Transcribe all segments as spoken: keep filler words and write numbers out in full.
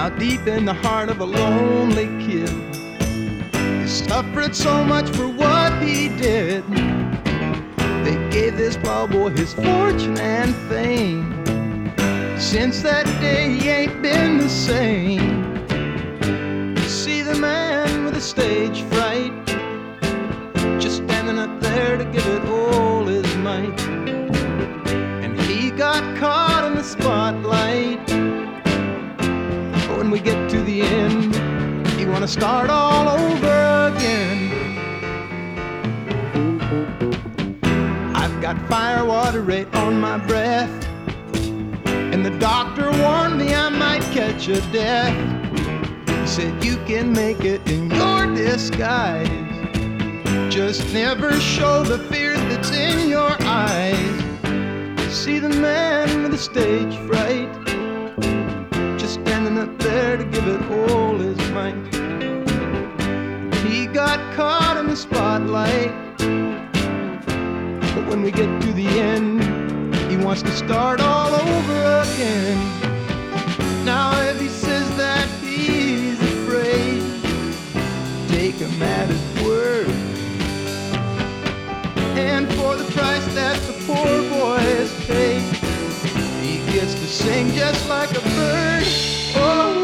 Out deep in the heart of a lonely kid, he suffered so much for what he did. They gave this poor boy his fortune and fame. Since that day he ain't been the same. See the man with the stage fright, just standing up there to give it all his might. And he got caught in the spotlight. But when we get to the end, you want to start all over again. I've got fire water right on my breath, and the doctor warned me I might catch a death. He said you can make it in your disguise, just never show the fear that's in your eyes. See the man with the stage fright, just standing up there to give it all his might. He got caught in the spotlight, but when we get to the end, he wants to start all over again. Now if he says that he's afraid, take him at his word. And for the price that the poor boy has paid, he gets to sing just like a bird. Oh,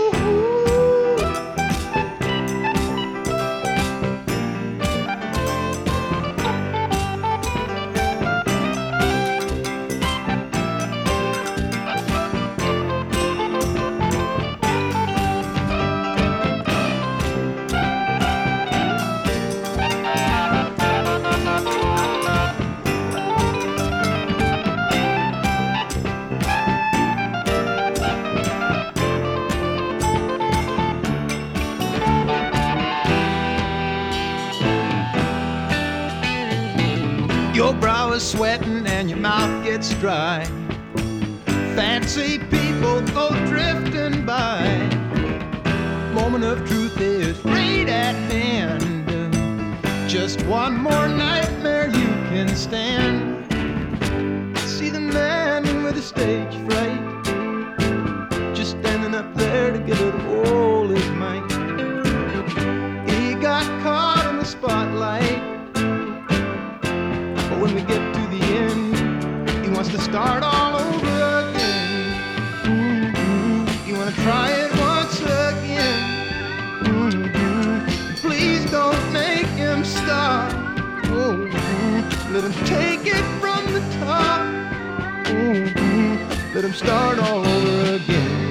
your brow is sweating and your mouth gets dry. Fancy people go drifting by. Moment of truth is right at hand. Just one more nightmare you can stand. See the man with the stage fright, just standing up there to give it all his might. He got caught in the spotlight, but when we get to the end, he wants to start all over again. Mm-hmm. You want to try it once again. Mm-hmm. Please don't make him stop. Mm-hmm. Let him take it from the top. Mm-hmm. Let him start all over again.